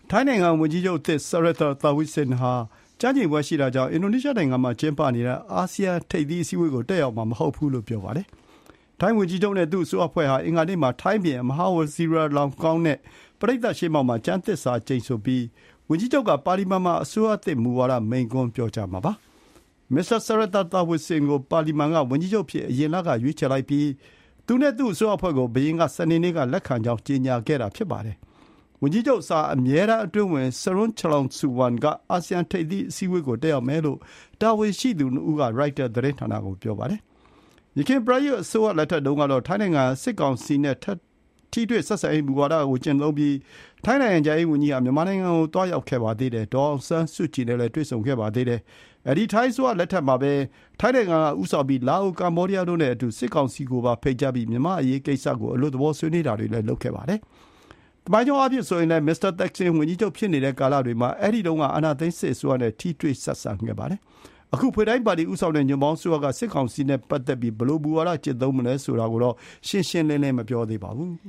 ထိုင်းနိုင်ငံဝန်ကြီးချုပ်အသစ် Srettha Thavisin ဟာကျမ်းကျိန်ပွဲရှိတာကြောင့်အင်ဒိုနီးရှားနိုင်ငံမှာကျင်းပနေတဲ့အာဆီယံထိပ်သီးအစည်းအဝေးကိုတက်ရောက်မှာမဟုတ်ဘူးလို့ပြောပါတယ်။ထိုင်းဝန်ကြီးချုပ်နဲ့သူ့အစိုးရအဖွဲ့ဟာအင်္ဂါနေ့မှာထိုင်းဘုရင်မဟာဝဇီရာလောင်ကောင်းနဲ့ပရိသတ်ရှေ့မှောက်မှာကျမ်းသစ္စာကျိန်ဆိုပြီးဝန်ကြီးချုပ်ကပါလီမန်မှာအစိုးရသစ်မူဝါဒမိန့်ခွန်းပြောကြားမှာပါ။ မစ္စတာ Srettha Thavisin ကိုပါလီမန်ကဝန်ကြီးချုပ်အဖြစ်အရင်လကရွေးချယ်လိုက်ပြီးသူနဲ့သူ့အစိုးရအဖွဲ့ကိုဘုရင်ကစနေနေ့ကလက်ခံကြောင်းကြေညာခဲ့တာဖြစ်ပါတယ်။ဝန်ကြီးချုပ်အစားအမြဲတမ်းအတွင်းဝန် Srettha Thavisin ကအာဆီယံထိပ်သီးအစည်းအဝေးကိုတက်ရောက်မယ်လို့တာဝန်ရှိသူနှစ်ဦးကရိုက်တာသတင်းဌာနကိုပြောပါတယ်။ယခင်ပရာယွတ်အစိုးရလက်ထက်တုန်းကတော့ထိုင်းနိုင်ငံစစ်ကောင်စီနဲ့ထိတွေ့ဆက်ဆံရေးမူဝါဒကိုကျင့်သုံးပြီးထိုင်းနိုင်ငံခြားရေးဝန်ကြီးဟာမြန်မာနိုင်ငံကိုတွားရောက်ခဲ့ပါသေးတယ်။ဒေါ်အောင်ဆန်းစုကြည်နဲ့လည်းတွေ့ဆုံခဲ့ပါသေးတယ်။အဲဒီထိုင်းအစိုးရလက်ထက်မှာပဲထိုင်းနိုင်ငံကဦးဆောင်ပြီးလာအိုကမ္ဘောဒီးယားတို့နဲ့အတူစစ်ကောင်စီကိုပါဖိတ်ကြားပြီးမြန်မာအရေးကိစ္စကိုအလွတ်သဘောဆွေးနွေးတာတွေလည်းလုပ်ခဲ့ပါတယ်။သမိုင်းကြောင်းအဖြစ်ဆိုရင်လည်းမစ္စတာသက်ဆင်ဝန်ကြီးချုပ်ဖြစ်နေတဲ့ကာလတွေမှာအဲဒီတုန်းကအာဏာသိမ်းစစ်အစိုးရနဲ့ထိတွေ့ဆက်ဆံခဲ့ပါတယ်။အခုဖွေတိုင်းပါတီဦးဆောင်တဲ့ညွန့်ပေါင်းအစိုးရကစစ်ကောင်စီနဲ့ပတ်သက်ပြီးဘယ်လိုမူဝါဒကျင့်သုံးမလဲဆိုတာကိုတော့ရှင်းရှင်းလင်းလင်းမပြောသေးပါဘူး။